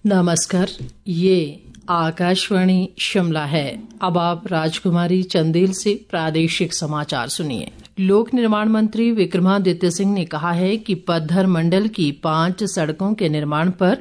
नमस्कार, ये आकाशवाणी शिमला है। अब आप राजकुमारी चंदेल से प्रादेशिक समाचार सुनिए। लोक निर्माण मंत्री विक्रमादित्य सिंह ने कहा है कि पद्धर मंडल की 5 सड़कों के निर्माण पर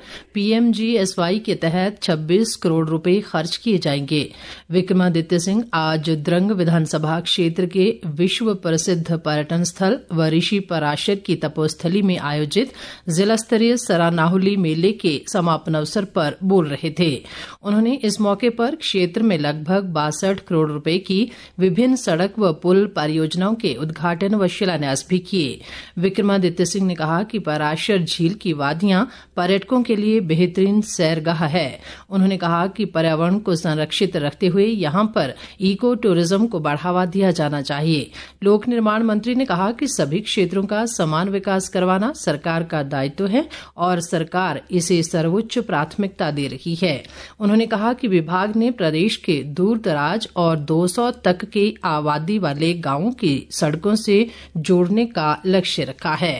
PMGSY के तहत 26 करोड़ रुपए खर्च किए जाएंगे। विक्रमादित्य सिंह आज द्रंग विधानसभा क्षेत्र के विश्व प्रसिद्ध पर्यटन स्थल व ऋषि पराशर की तपोस्थली में आयोजित जिला स्तरीय सरानाहुली मेले के समापन अवसर पर बोल रहे थे। उन्होंने इस मौके पर क्षेत्र में लगभग 62 करोड़ रुपए की विभिन्न सड़क व पुल परियोजनाओं के उद्घाटन व शिलान्यास भी किए। विक्रमादित्य सिंह ने कहा कि पराशर झील की वादियां पर्यटकों के लिए बेहतरीन सैरगाह है। उन्होंने कहा कि पर्यावरण को संरक्षित रखते हुए यहां पर इको टूरिज्म को बढ़ावा दिया जाना चाहिए। लोक निर्माण मंत्री ने कहा कि सभी क्षेत्रों का समान विकास करवाना सरकार का दायित्व है और सरकार इसे सर्वोच्च प्राथमिकता दे रही है। उन्होंने कहा कि विभाग ने प्रदेश के दूर दराज और 200 तक के आबादी वाले गांवों की सड़कों से जोड़ने का लक्ष्य रखा है।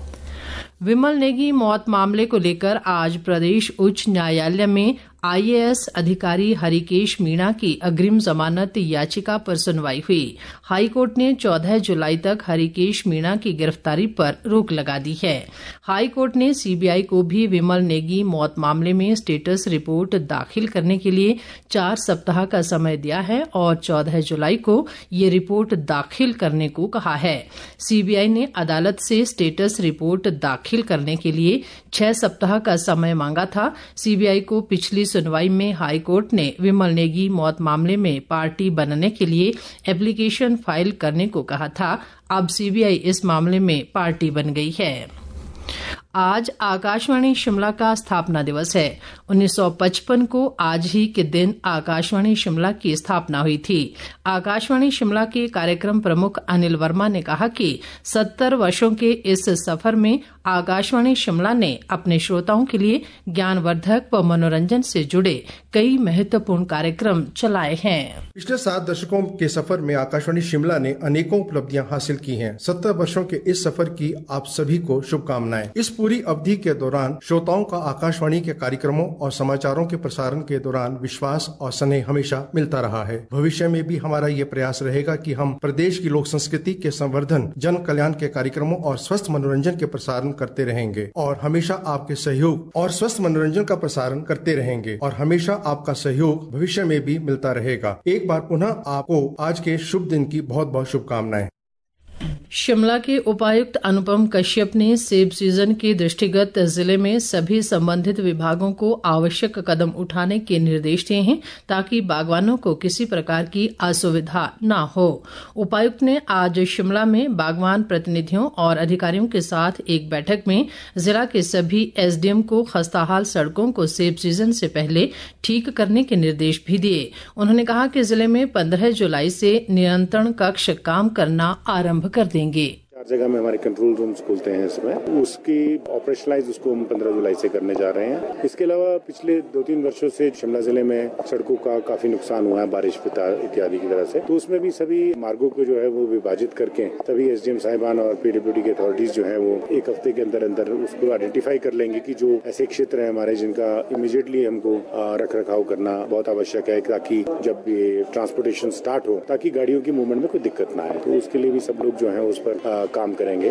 विमल नेगी मौत मामले को लेकर आज प्रदेश उच्च न्यायालय में IAS अधिकारी हरिकेश मीणा की अग्रिम जमानत याचिका पर सुनवाई हुई। हाईकोर्ट ने 14 जुलाई तक हरिकेश मीणा की गिरफ्तारी पर रोक लगा दी है। हाईकोर्ट ने CBI को भी विमल नेगी मौत मामले में स्टेटस रिपोर्ट दाखिल करने के लिए 4 सप्ताह का समय दिया है और 14 जुलाई को ये रिपोर्ट दाखिल करने को कहा है। CBI ने अदालत से स्टेटस रिपोर्ट दाखिल करने के लिए 6 सप्ताह का समय मांगा था। CBI को पिछली सुनवाई में हाईकोर्ट ने विमल नेगी मौत मामले में पार्टी बनने के लिए एप्लीकेशन फाइल करने को कहा था। अब CBI इस मामले में पार्टी बन गई है। आज आकाशवाणी शिमला का स्थापना दिवस है। 1955 को आज ही के दिन आकाशवाणी शिमला की स्थापना हुई थी। आकाशवाणी शिमला के कार्यक्रम प्रमुख अनिल वर्मा ने कहा कि 70 वर्षों के इस सफर में आकाशवाणी शिमला ने अपने श्रोताओं के लिए ज्ञानवर्धक व मनोरंजन से जुड़े कई महत्वपूर्ण कार्यक्रम चलाए हैं। पिछले 7 दशकों के सफर में आकाशवाणी शिमला ने अनेकों उपलब्धियां हासिल की हैं। 70 वर्षों के इस सफर की आप सभी को शुभकामनाएं। इस पूरी अवधि के दौरान श्रोताओं का आकाशवाणी के कार्यक्रमों और समाचारों के प्रसारण के दौरान विश्वास और स्नेह हमेशा मिलता रहा है। भविष्य में भी हमारा ये प्रयास रहेगा कि हम प्रदेश की लोक संस्कृति के संवर्धन, जन कल्याण के कार्यक्रमों और स्वस्थ मनोरंजन के प्रसारण करते रहेंगे और हमेशा आपके सहयोग और स्वस्थ मनोरंजन का प्रसारण करते रहेंगे और हमेशा आपका सहयोग भविष्य में भी मिलता रहेगा। एक बार पुनः आपको आज के शुभ दिन की बहुत बहुत शुभकामनाएं। शिमला के उपायुक्त अनुपम कश्यप ने सेब सीजन के दृष्टिगत जिले में सभी संबंधित विभागों को आवश्यक कदम उठाने के निर्देश दिए हैं ताकि बागवानों को किसी प्रकार की असुविधा न हो। उपायुक्त ने आज शिमला में बागवान प्रतिनिधियों और अधिकारियों के साथ एक बैठक में जिला के सभी SDM को खस्ताहाल सड़कों को सेब सीजन से पहले ठीक करने के निर्देश भी दिए। उन्होंने कहा कि जिले में 15 जुलाई से नियंत्रण कक्ष काम करना आरंभ कर देंगे। 4 जगह में हमारे कंट्रोल रूम्स खुलते हैं इसमें, उसकी ऑपरेशनलाइज उसको हम 15 जुलाई से करने जा रहे हैं। इसके अलावा पिछले 2-3 वर्षों से शिमला जिले में सड़कों का काफी नुकसान हुआ है बारिश इत्यादि की तरह से, तो उसमें भी सभी मार्गों को जो है वो विभाजित करके सभी SDM साहिबान और PWD के अथॉरिटीज जो है वो 1 हफ्ते के अंदर अंदर उसको आइडेंटिफाई कर लेंगे कि जो ऐसे क्षेत्र है हमारे जिनका इमीडिएटली हमको रख रखाव करना बहुत आवश्यक है ताकि जब ये ट्रांसपोर्टेशन स्टार्ट हो ताकि गाड़ियों की मूवमेंट में कोई दिक्कत ना आए। तो उसके लिए भी सब लोग जो है उस पर काम करेंगे।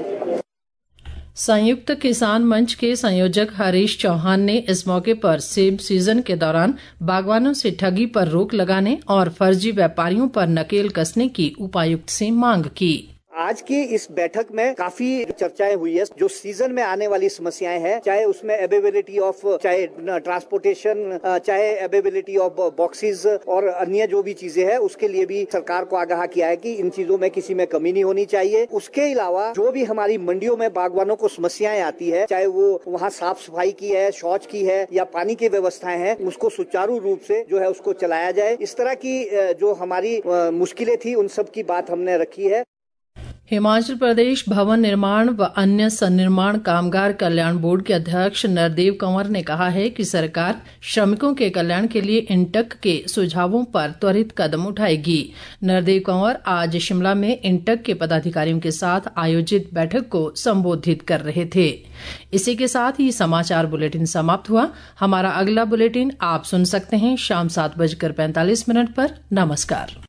संयुक्त किसान मंच के संयोजक हरीश चौहान ने इस मौके पर सेब सीजन के दौरान बागवानों से ठगी पर रोक लगाने और फर्जी व्यापारियों पर नकेल कसने की उपायुक्त से मांग की। आज की इस बैठक में काफी चर्चाएं हुई है। जो सीजन में आने वाली समस्याएं हैं, चाहे उसमें अवेलेबिलिटी ऑफ, चाहे ट्रांसपोर्टेशन, चाहे अवेलेबिलिटी ऑफ बॉक्सेस और अन्य जो भी चीजें हैं, उसके लिए भी सरकार को आगाह किया है कि इन चीजों में किसी में कमी नहीं होनी चाहिए। उसके अलावा जो भी हमारी मंडियों में बागवानों को समस्याएं आती है, चाहे वो वहाँ साफ सफाई की है, शौच की है या पानी की व्यवस्थाएं हैं, उसको सुचारू रूप से जो है उसको चलाया जाए। इस तरह की जो हमारी मुश्किलें थी उन सब की बात हमने रखी है। हिमाचल प्रदेश भवन निर्माण व अन्य सन्निर्माण कामगार कल्याण बोर्ड के अध्यक्ष नरदेव कंवर ने कहा है कि सरकार श्रमिकों के कल्याण के लिए इंटक के सुझावों पर त्वरित कदम उठाएगी। नरदेव कंवर आज शिमला में इंटक के पदाधिकारियों के साथ आयोजित बैठक को संबोधित कर रहे थे। इसी के साथ ही समाचार बुलेटिन समाप्त हुआ। हमारा अगला बुलेटिन आप सुन सकते हैं शाम 7:45 पर। नमस्कार।